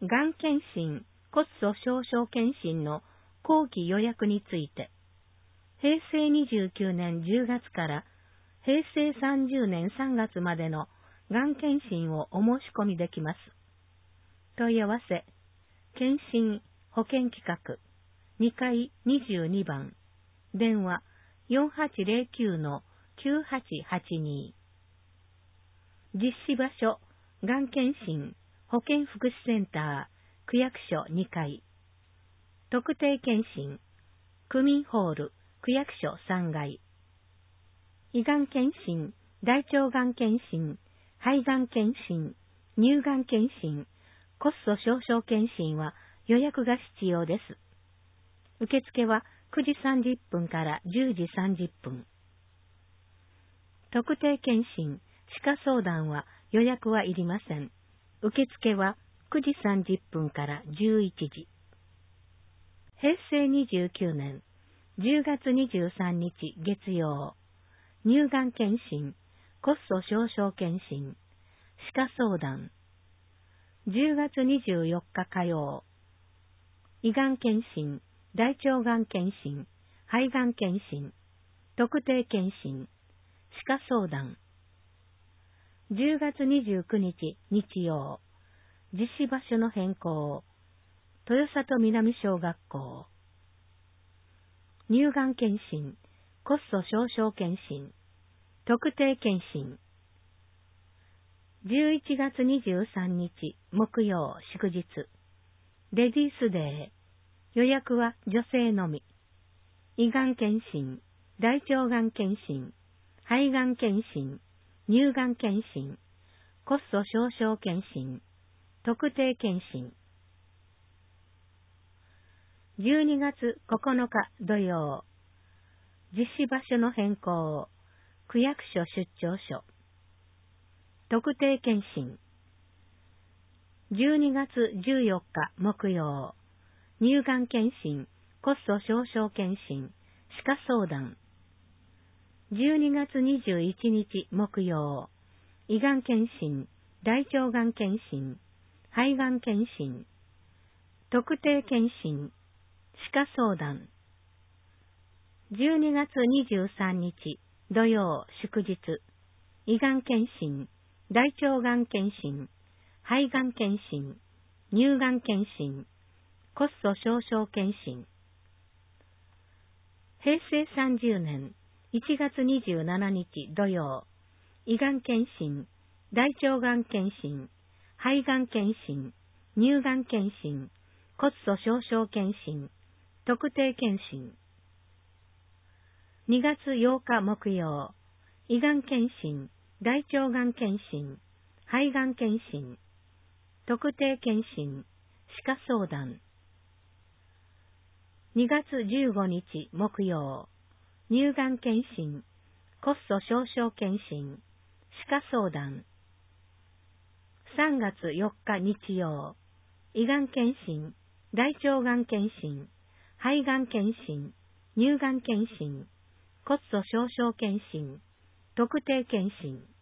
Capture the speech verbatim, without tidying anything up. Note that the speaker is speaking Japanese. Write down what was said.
がん検診、骨粗しょう症検診の後期予約について、へいせいにじゅうきゅうねんじゅうがつからへいせいさんじゅうねんさんがつまでのがん検診をお申し込みできます。問い合わせ、検診保険企画にかいにじゅうにばん、電話 よんはちゼロきゅうのきゅうはちはちに。実施場所、がん検診保健福祉センター区役所にかい。特定検診区民ホール区役所さんがい。胃がん検診、大腸がん検診、肺がん検診、乳がん検診、骨粗しょう症検診は予約が必要です。受付はくじさんじゅっぷんからじゅうじさんじゅっぷん。特定検診、歯科相談は予約はいりません。受付はくじさんじゅっぷんからじゅういちじ。へいせいにじゅうきゅうねんじゅうがつにじゅうさんにち月曜、乳がん検診、骨粗しょう症検診、歯科相談。じゅうがつにじゅうよっか火曜、胃がん検診、大腸がん検診、肺がん検診、特定検診、歯科相談。じゅうがつにじゅうくにち日曜、実施場所の変更、豊里南小学校。乳がん検診、骨粗しょう症検診、特定検診。じゅういちがつにじゅうさんにち木曜祝日、レディースデー、予約は女性のみ。胃がん検診、大腸がん検診、肺がん検診、乳がん検診、骨粗しょう症検診、特定検診。じゅうにがつここのか土曜、実施場所の変更、区役所出張所。特定検診。じゅうにがつじゅうよっか木曜、乳がん検診、骨粗しょう症検診、歯科相談。じゅうにがつにじゅういちにち木曜、胃がん検診、大腸がん検診、肺がん検診、特定検診、歯科相談。じゅうにがつにじゅうさんにち土曜祝日、胃がん検診、大腸がん検診、肺がん検診、乳がん検診、骨粗しょう症検診。へいせいさんじゅうねんいちがつにじゅうしちにち土曜、胃がん検診、大腸がん検診、肺がん検診、乳がん検診、骨粗しょう症検診、特定検診。にがつようか木曜、胃がん検診、大腸がん検診、肺がん検診、特定検診、歯科相談。にがつじゅうごにち木曜、乳がん検診、骨粗しょう症検診、歯科相談。さんがつよっか日曜、胃がん検診、大腸がん検診、肺がん検診、乳がん検診、骨粗しょう症検診、特定検診。